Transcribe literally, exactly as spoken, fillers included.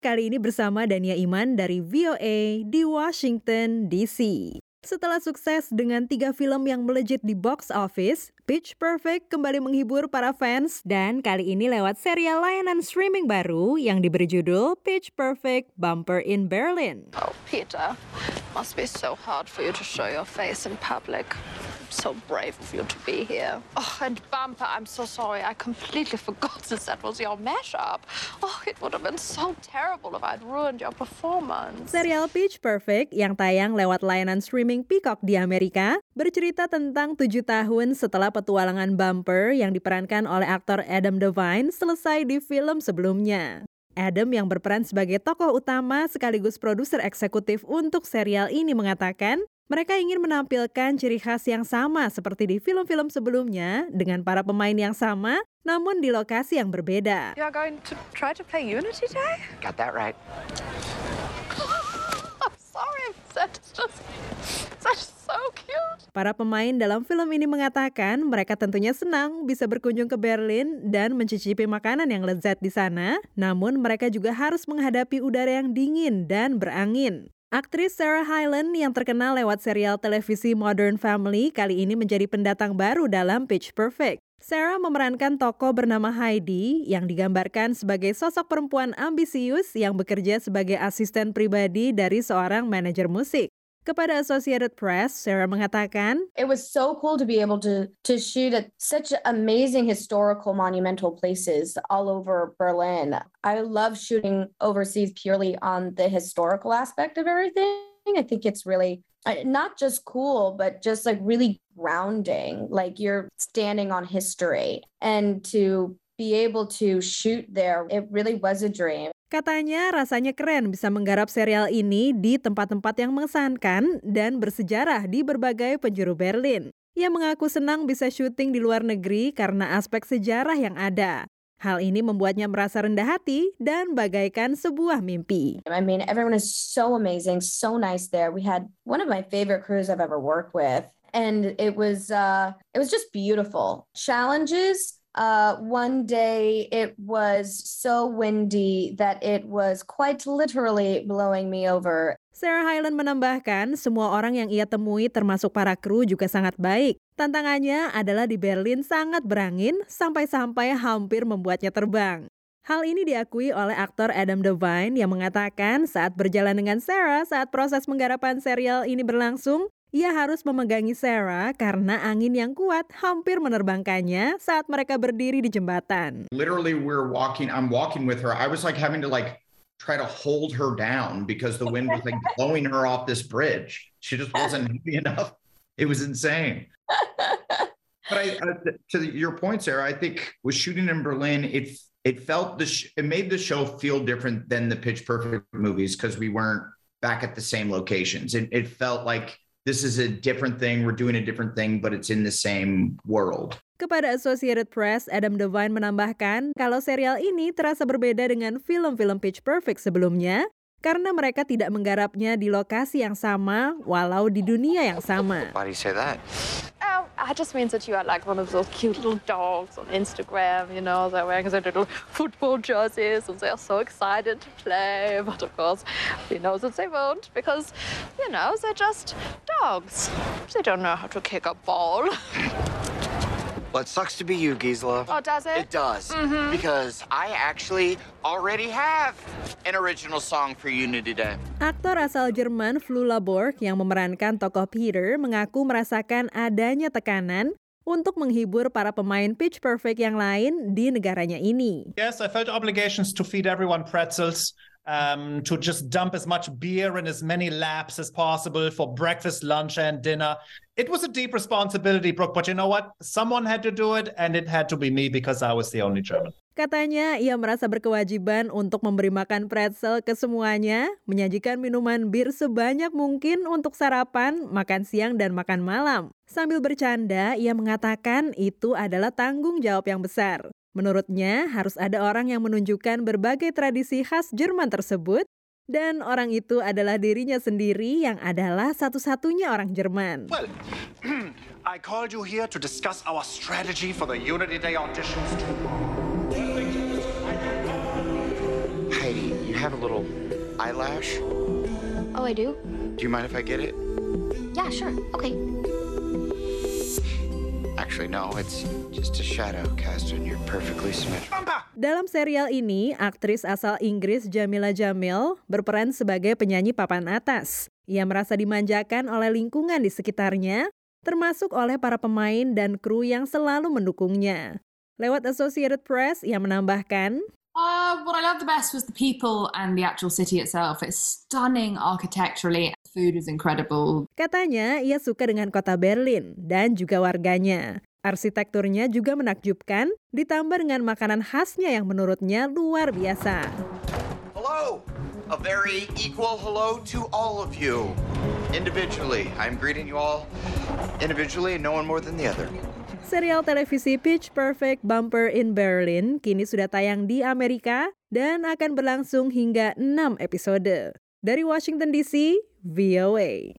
kali ini bersama Dania Iman dari V O A di Washington, D C. Setelah sukses dengan tiga film yang melejit di box office, Pitch Perfect kembali menghibur para fans dan kali ini lewat serial layanan streaming baru yang diberi judul Pitch Perfect Bumper in Berlin. Oh, Peter, must be so hard for you to show your face in public. So brave of you to be here. Oh, and Bumper, I'm so sorry. I completely forgot that that was your mashup. Oh, it would have been so terrible if I'd ruined your performance. Serial Pitch Perfect yang tayang lewat layanan streaming Peacock di Amerika bercerita tentang tujuh tahun setelah petualangan Bumper yang diperankan oleh aktor Adam Devine selesai di film sebelumnya. Adam yang berperan sebagai tokoh utama sekaligus produser eksekutif untuk serial ini mengatakan mereka ingin menampilkan ciri khas yang sama seperti di film-film sebelumnya dengan para pemain yang sama namun di lokasi yang berbeda. You are going to try to play Unity Day? Got that right. I'm sorry, that's just that's so cute. Para pemain dalam film ini mengatakan mereka tentunya senang bisa berkunjung ke Berlin dan mencicipi makanan yang lezat di sana, namun mereka juga harus menghadapi udara yang dingin dan berangin. Aktris Sarah Hyland yang terkenal lewat serial televisi Modern Family kali ini menjadi pendatang baru dalam Pitch Perfect. Sarah memerankan tokoh bernama Heidi yang digambarkan sebagai sosok perempuan ambisius yang bekerja sebagai asisten pribadi dari seorang manajer musik. Kepada Associated Press, Sarah mengatakan, "It was so cool to be able to to shoot at such amazing historical monumental places all over Berlin. I love shooting overseas purely on the historical aspect of everything. I think it's really not just cool, but just like really grounding. Like you're standing on history, and to be able to shoot there, it really was a dream." Katanya rasanya keren bisa menggarap serial ini di tempat-tempat yang mengesankan dan bersejarah di berbagai penjuru Berlin. Ia mengaku senang bisa syuting di luar negeri karena aspek sejarah yang ada. Hal ini membuatnya merasa rendah hati dan bagaikan sebuah mimpi. I mean, everyone is so amazing, so nice there. We had one of my favorite crews I've ever worked with, and it was uh, it was just beautiful. Challenges. Uh, one day it was so windy that it was quite literally blowing me over. Sarah Hyland menambahkan, semua orang yang ia temui termasuk para kru juga sangat baik. Tantangannya adalah di Berlin sangat berangin sampai-sampai hampir membuatnya terbang. Hal ini diakui oleh aktor Adam Devine yang mengatakan saat berjalan dengan Sarah saat proses penggarapan serial ini berlangsung, ia harus memegangi Sarah karena angin yang kuat hampir menerbangkannya saat mereka berdiri di jembatan. Literally, we're walking, I'm walking with her. I was like having to like try to hold her down because the wind was like blowing her off this bridge. She just wasn't heavy enough. It was insane. But I, uh, to your point, Sarah, I think with shooting in Berlin, it it felt the sh- it made the show feel different than the Pitch Perfect movies because we weren't back at the same locations. It, it felt like this is a different thing, we're doing a different thing, but it's in the same world. Kepada Associated Press, Adam Devine menambahkan kalau serial ini terasa berbeda dengan film-film Pitch Perfect sebelumnya karena mereka tidak menggarapnya di lokasi yang sama walau di dunia yang sama. Why do you say that? Oh, it just means that you are like one of those cute little dogs on Instagram, you know, they're wearing their little football jerseys and they're so excited to play. But of course, we know that they won't because, you know, they're just dogs. They don't know how to kick a ball. Well, it sucks to be you, Gisela. Oh, does it? It does. Mm-hmm. Because I actually already have an original song for Unity Day. Aktor asal Jerman Flula Borg yang memerankan tokoh Peter mengaku merasakan adanya tekanan untuk menghibur para pemain Pitch Perfect yang lain di negaranya ini. Yes, I felt obligations to feed everyone pretzels. Um, to just dump as much beer in as many laps as possible for breakfast, lunch, and dinner. It was a deep responsibility, Brooke, but you know what? Someone had to do it, and it had to be me because I was the only German. Katanya ia merasa berkewajiban untuk memberi makan pretzel ke semuanya, menyajikan minuman bir sebanyak mungkin untuk sarapan, makan siang, dan makan malam. Sambil bercanda, ia mengatakan itu adalah tanggung jawab yang besar. Menurutnya, harus ada orang yang menunjukkan berbagai tradisi khas Jerman tersebut, dan orang itu adalah dirinya sendiri yang adalah satu-satunya orang Jerman. Well, I called you here to discuss our strategy for the Unity Day auditions. Heidi, you have have a little eyelash? Oh, I do? Do you mind if I get it? Yeah, sure. Okay. Actually, no, it's just a shadow cast on your perfectly symmetrical. Dalam serial ini, aktris asal Inggris Jamila Jamil berperan sebagai penyanyi papan atas. Ia merasa dimanjakan oleh lingkungan di sekitarnya, termasuk oleh para pemain dan kru yang selalu mendukungnya. Lewat Associated Press, ia menambahkan, Uh, what I loved the best was the people and the actual city itself. It's stunning architecturally. Food is incredible. Katanya ia suka dengan kota Berlin dan juga warganya. Arsitekturnya juga menakjubkan, ditambah dengan makanan khasnya yang menurutnya luar biasa. Hello! A very equal hello to all of you. Individually, I'm greeting you all individually and no one more than the other. Serial televisi Pitch Perfect Bumper in Berlin kini sudah tayang di Amerika dan akan berlangsung hingga enam episode. Dari Washington D C, V O A.